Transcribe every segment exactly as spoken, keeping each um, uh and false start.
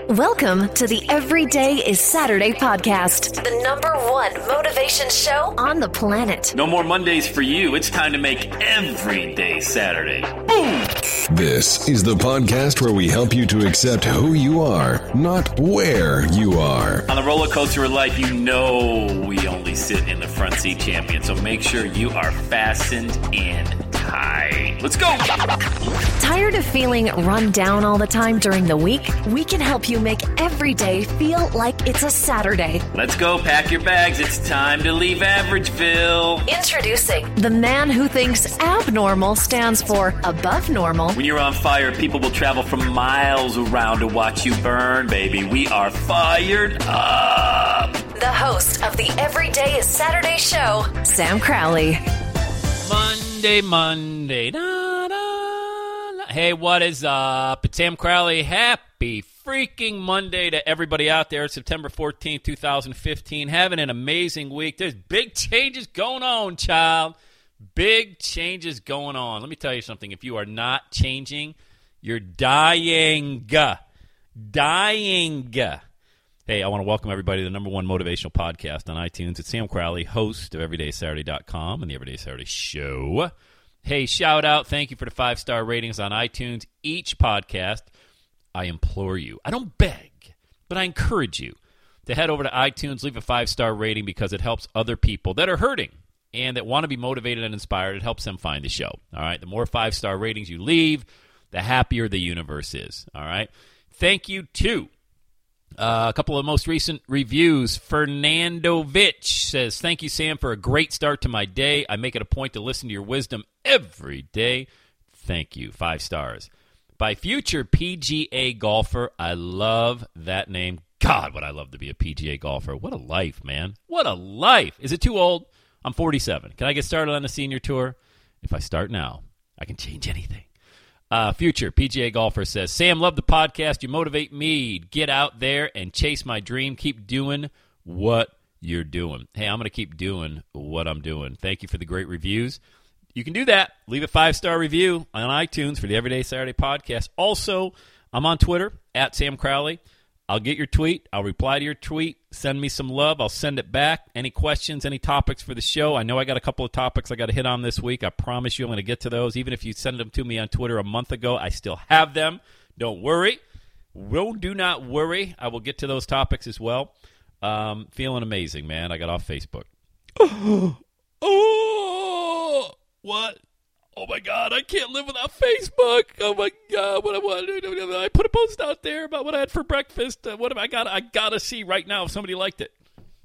Welcome to the Every Day is Saturday podcast, the number one motivation show on the planet. No more Mondays for you. It's time to make every day Saturday. Boom! This is the podcast where we help you to accept who you are, not where you are. On the roller coaster of life, you know we only sit in the front seat, champion. So make sure you are fastened in tight. Let's go! Tired of feeling run down all the time during the week? We can help you make every day feel like it's a Saturday. Let's go, pack your bags. It's time to leave Averageville. Introducing the man who thinks abnormal stands for above normal. When you're on fire, people will travel from miles around to watch you burn, baby. We are fired up. The host of the Every Day is Saturday show, Sam Crowley. Monday, Monday. Da, da, da. Hey, what is up? It's Sam Crowley. Happy freaking Monday to everybody out there. It's September fourteenth, twenty fifteen. Having an amazing week. There's big changes going on, child. Big changes going on. Let me tell you something. If you are not changing, you're dying. Dying. Hey, I want to welcome everybody to the number one motivational podcast on iTunes. It's Sam Crowley, host of everyday saturday dot com and the Everyday Saturday Show. Hey, shout out. Thank you for the five-star ratings on iTunes. Each podcast, I implore you. I don't beg, but I encourage you to head over to iTunes, leave a five-star rating because it helps other people that are hurting and that want to be motivated and inspired. It helps them find the show. All right. The more five-star ratings you leave, the happier the universe is. All right. Thank you, too. Uh, a couple of most recent reviews. Fernando Vich says, thank you, Sam, for a great start to my day. I make it a point to listen to your wisdom every day. Thank you. Five stars. By future P G A golfer, I love that name. God, would I love to be a P G A golfer. What a life, man. What a life. Is it too old? I'm forty-seven. Can I get started on the senior tour? If I start now, I can change anything. Uh, future P G A golfer says, Sam, love the podcast. You motivate me. Get out there and chase my dream. Keep doing what you're doing. Hey, I'm going to keep doing what I'm doing. Thank you for the great reviews. You can do that. Leave a five-star review on iTunes for the Everyday Saturday podcast. Also, I'm on Twitter, at Sam Crowley. I'll get your tweet. I'll reply to your tweet. Send me some love. I'll send it back. Any questions, any topics for the show? I know I got a couple of topics I got to hit on this week. I promise you I'm going to get to those. Even if you send them to me on Twitter a month ago, I still have them. Don't worry. Well, do not worry. I will get to those topics as well. Um, feeling amazing, man. I got off Facebook. Oh, what? Oh, my God, I can't live without Facebook. Oh, my God, what I want to do. I put a post out there about what I had for breakfast. Uh, what have I got? I got to see right now if somebody liked it.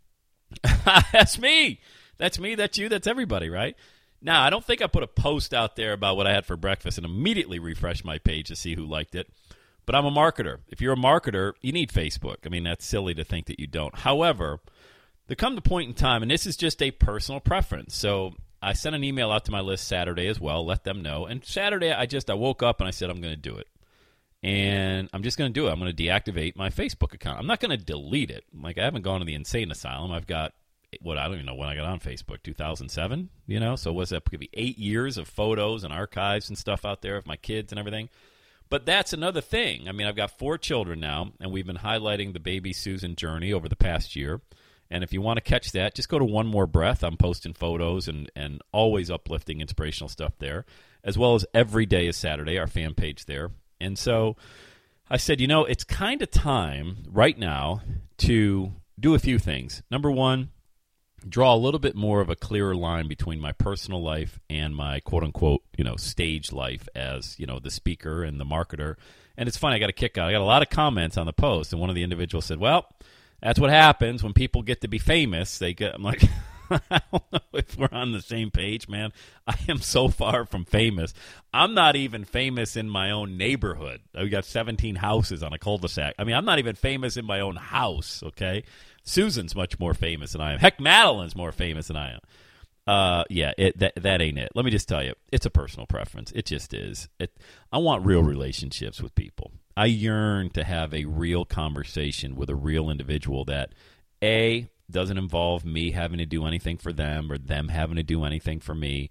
That's me. That's me. That's you. That's everybody, right? Now, I don't think I put a post out there about what I had for breakfast and immediately refresh my page to see who liked it. But I'm a marketer. If you're a marketer, you need Facebook. I mean, that's silly to think that you don't. However, there comes a point in time, and this is just a personal preference. So I sent an email out to my list Saturday as well, let them know. And Saturday, I just I woke up and I said, I'm going to do it. And I'm just going to do it. I'm going to deactivate my Facebook account. I'm not going to delete it. Like, I haven't gone to the insane asylum. I've got, what, I don't even know when I got on Facebook, two thousand seven, you know? So what's that? Could be eight years of photos and archives and stuff out there of my kids and everything. But that's another thing. I mean, I've got four children now, and we've been highlighting the baby Susan journey over the past year. And if you want to catch that, just go to One More Breath. I'm posting photos and, and always uplifting, inspirational stuff there, as well as Every Day is Saturday, our fan page there. And so I said, you know, it's kind of time right now to do a few things. Number one, draw a little bit more of a clearer line between my personal life and my quote-unquote, you know, stage life as, you know, the speaker and the marketer. And it's funny, I got a kick out. I got a lot of comments on the post, and one of the individuals said, well, that's what happens when people get to be famous. They get. I'm like, I don't know if we're on the same page, man. I am so far from famous. I'm not even famous in my own neighborhood. We got seventeen houses on a cul-de-sac. I mean, I'm not even famous in my own house, okay? Susan's much more famous than I am. Heck, Madeline's more famous than I am. Uh, yeah, it, that that ain't it. Let me just tell you, it's a personal preference. It just is. It, I want real relationships with people. I yearn to have a real conversation with a real individual that, A, doesn't involve me having to do anything for them or them having to do anything for me.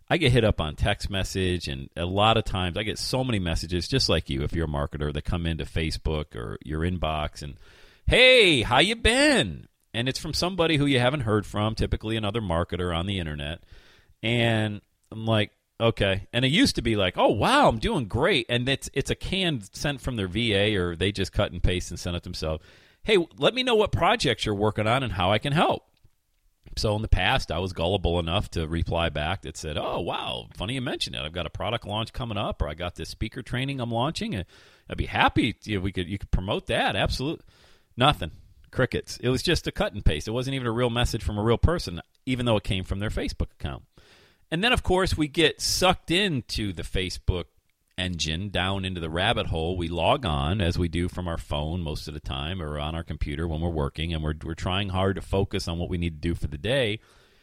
I get hit up on text message, and a lot of times I get so many messages, just like you, if you're a marketer, that come into Facebook or your inbox and, hey, how you been? And it's from somebody who you haven't heard from, typically another marketer on the internet. And I'm like, okay. And it used to be like, oh, wow, I'm doing great. And it's it's a can sent from their V A, or they just cut and paste and send it themselves. Hey, let me know what projects you're working on and how I can help. So in the past, I was gullible enough to reply back that said, oh, wow, funny you mentioned it. I've got a product launch coming up, or I got this speaker training I'm launching. And I'd be happy if we could you could promote that. Absolutely. Nothing. Crickets. It was just a cut and paste. It wasn't even a real message from a real person, even though it came from their Facebook account. And then, of course, we get sucked into the Facebook engine, down into the rabbit hole. We log on, as we do from our phone most of the time, or on our computer when we're working, and we're we're trying hard to focus on what we need to do for the day.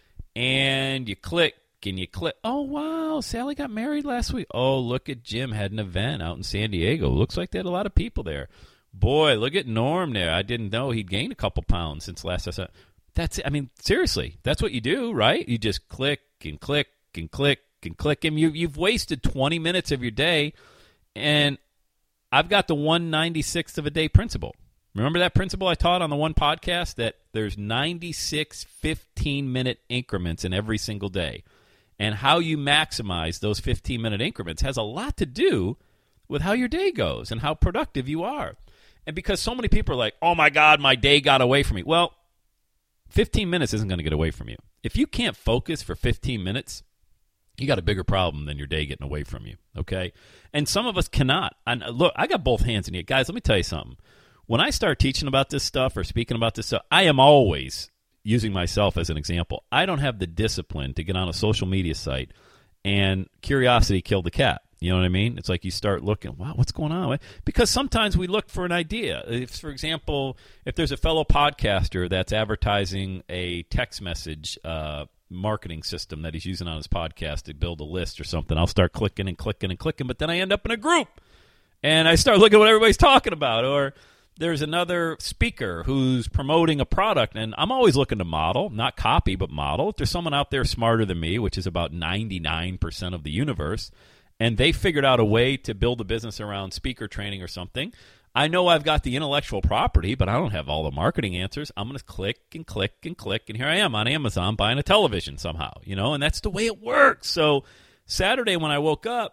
And you click, and you click. Oh, wow, Sally got married last week. Oh, look at Jim had an event out in San Diego. Looks like they had a lot of people there. Boy, look at Norm there. I didn't know he'd gained a couple pounds since last I saw. That's it. I mean, seriously, that's what you do, right? You just click and click and click and click, and you, you've wasted twenty minutes of your day. And I've got the one ninety-sixth of a day principle. Remember that principle I taught on the one podcast, that there's ninety-six fifteen-minute increments in every single day. And how you maximize those fifteen-minute increments has a lot to do with how your day goes and how productive you are. And because so many people are like, oh, my God, my day got away from me. Well, fifteen minutes isn't going to get away from you. If you can't focus for fifteen minutes, you got a bigger problem than your day getting away from you, okay? And some of us cannot. And look, I got both hands in it. Guys, let me tell you something. When I start teaching about this stuff or speaking about this stuff, I am always using myself as an example. I don't have the discipline to get on a social media site and curiosity killed the cat. You know what I mean? It's like you start looking, wow, what's going on? Because sometimes we look for an idea. If, for example, if there's a fellow podcaster that's advertising a text message uh, marketing system that he's using on his podcast to build a list or something, I'll start clicking and clicking and clicking, but then I end up in a group, and I start looking at what everybody's talking about. Or there's another speaker who's promoting a product, and I'm always looking to model, not copy, but model. If there's someone out there smarter than me, which is about ninety-nine percent of the universe, and they figured out a way to build a business around speaker training or something, I know I've got the intellectual property, but I don't have all the marketing answers. I'm going to click and click and click, and here I am on Amazon buying a television somehow, you know, and that's the way it works. So Saturday when I woke up,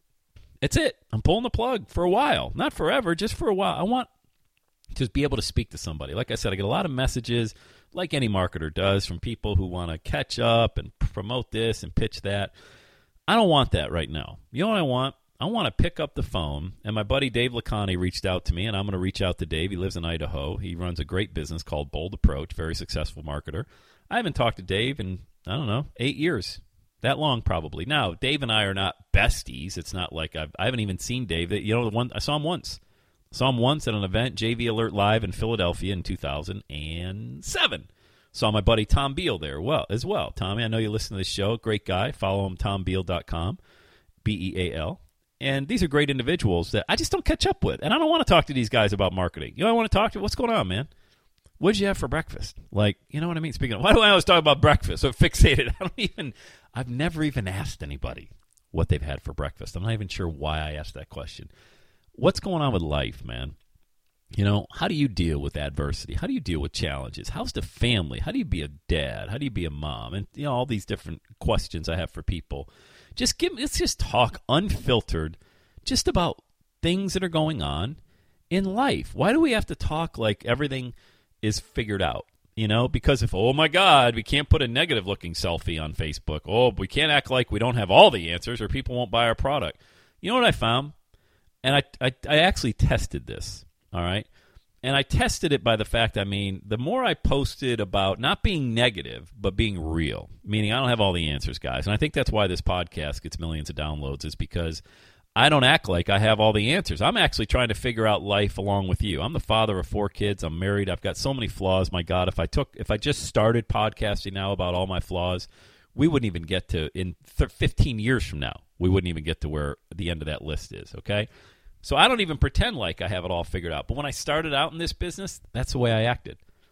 it's it. I'm pulling the plug for a while. Not forever, just for a while. I want to be able to speak to somebody. Like I said, I get a lot of messages, like any marketer does, from people who want to catch up and promote this and pitch that. I don't want that right now. You know what I want? I want to pick up the phone, and my buddy Dave Lacani reached out to me, and I'm going to reach out to Dave. He lives in Idaho. He runs a great business called Bold Approach, very successful marketer. I haven't talked to Dave in, I don't know, eight years. That long, probably. Now, Dave and I are not besties. It's not like I've, I haven't even seen Dave. You know, the one I saw him once. I saw him once at an event, J V Alert Live in Philadelphia in two thousand seven. Saw my buddy Tom Beal there well as well. Tommy, I know you listen to this show. Great guy. Follow him, tom beal dot com, B E A L. And these are great individuals that I just don't catch up with. And I don't want to talk to these guys about marketing. You know, I want to talk to, what's going on, man? What did you have for breakfast? Like, you know what I mean? Speaking of, why do I always talk about breakfast? So fixated. I don't even, I've never even asked anybody what they've had for breakfast. I'm not even sure why I asked that question. What's going on with life, man? You know, how do you deal with adversity? How do you deal with challenges? How's the family? How do you be a dad? How do you be a mom? And, you know, all these different questions I have for people. Just give, let's just talk unfiltered just about things that are going on in life. Why do we have to talk like everything is figured out? You know, because if, oh, my God, we can't put a negative-looking selfie on Facebook. Oh, we can't act like we don't have all the answers or people won't buy our product. You know what I found? And I, I, I actually tested this. All right. And I tested it by the fact, I mean, the more I posted about not being negative, but being real, meaning I don't have all the answers, guys. And I think that's why this podcast gets millions of downloads, is because I don't act like I have all the answers. I'm actually trying to figure out life along with you. I'm the father of four kids. I'm married. I've got so many flaws. My God, if I took, if I just started podcasting now about all my flaws, we wouldn't even get to, in fifteen years from now, we wouldn't even get to where the end of that list is, okay? So I don't even pretend like I have it all figured out. But when I started out in this business, that's the way I acted.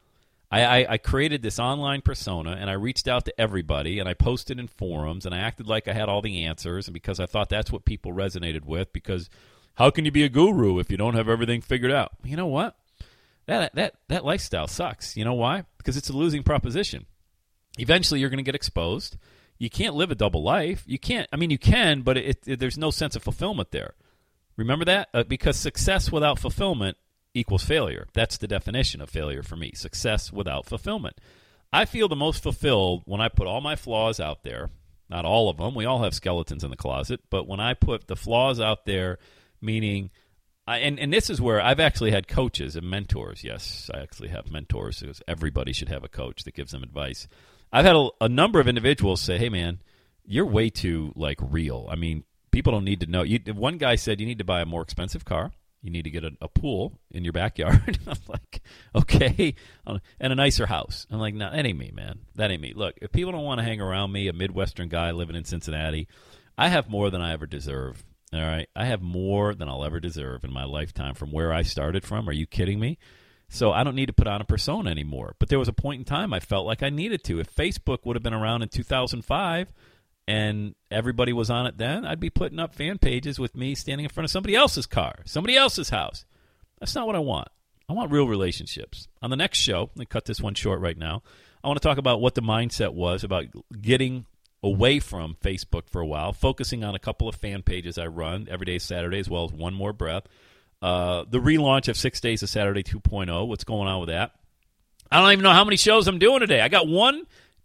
I, I, I created this online persona, and I reached out to everybody, and I posted in forums, and I acted like I had all the answers, and because I thought that's what people resonated with, because how can you be a guru if you don't have everything figured out? You know what? That that that lifestyle sucks. You know why? Because it's a losing proposition. Eventually, you're going to get exposed. You can't live a double life. You can't. I mean, you can, but it, it, there's no sense of fulfillment there. Remember that? Uh, because success without fulfillment equals failure. That's the definition of failure for me. Success without fulfillment. I feel the most fulfilled when I put all my flaws out there. Not all of them. We all have skeletons in the closet. But when I put the flaws out there, meaning... I, and, and this is where I've actually had coaches and mentors. Yes, I actually have mentors because everybody should have a coach that gives them advice. I've had a, a number of individuals say, hey, man, you're way too, like, real. I mean, people don't need to know. You, one guy said you need to buy a more expensive car. You need to get a, a pool in your backyard. I'm like, okay. And a nicer house. I'm like, no, that ain't me, man. That ain't me. Look, if people don't want to hang around me, a Midwestern guy living in Cincinnati, I have more than I ever deserve. All right, I have more than I'll ever deserve in my lifetime from where I started from. Are you kidding me? So I don't need to put on a persona anymore. But there was a point in time I felt like I needed to. If Facebook would have been around in two thousand five and everybody was on it then, I'd be putting up fan pages with me standing in front of somebody else's car, somebody else's house. That's not what I want. I want real relationships. On the next show, let me cut this one short right now, I want to talk about what the mindset was about getting away from Facebook for a while, focusing on a couple of fan pages I run every day Saturday, as well as One More Breath. Uh, the relaunch of Six Days of Saturday two point oh. What's going on with that? I don't even know how many shows I'm doing today. I got one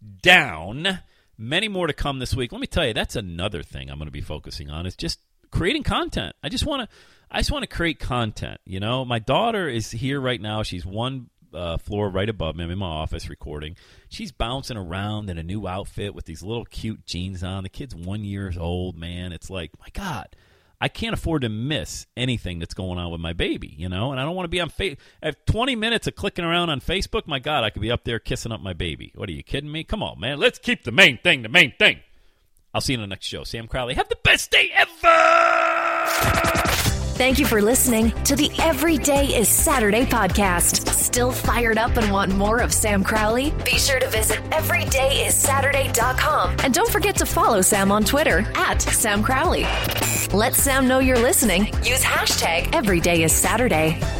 down, many more to come this week. Let me tell you, that's another thing I'm going to be focusing on is just creating content. I just want to, I just want to create content. You know, my daughter is here right now. She's one Uh, floor right above me. I'm in my office recording. She's bouncing around in a new outfit with these little cute jeans on. The kid's one year old, man. It's like, my God, I can't afford to miss anything that's going on with my baby, you know? And I don't want to be on Facebook. At twenty minutes of clicking around on Facebook, my God, I could be up there kissing up my baby. What, are you kidding me? Come on, man. Let's keep the main thing the main thing. I'll see you in the next show. Sam Crowley, have the best day ever! Thank you for listening to the Every Day is Saturday podcast. Still fired up and want more of Sam Crowley? Be sure to visit every day is saturday dot com. And don't forget to follow Sam on Twitter at Sam Crowley. Let Sam know you're listening. Use hashtag Every Day is Saturday.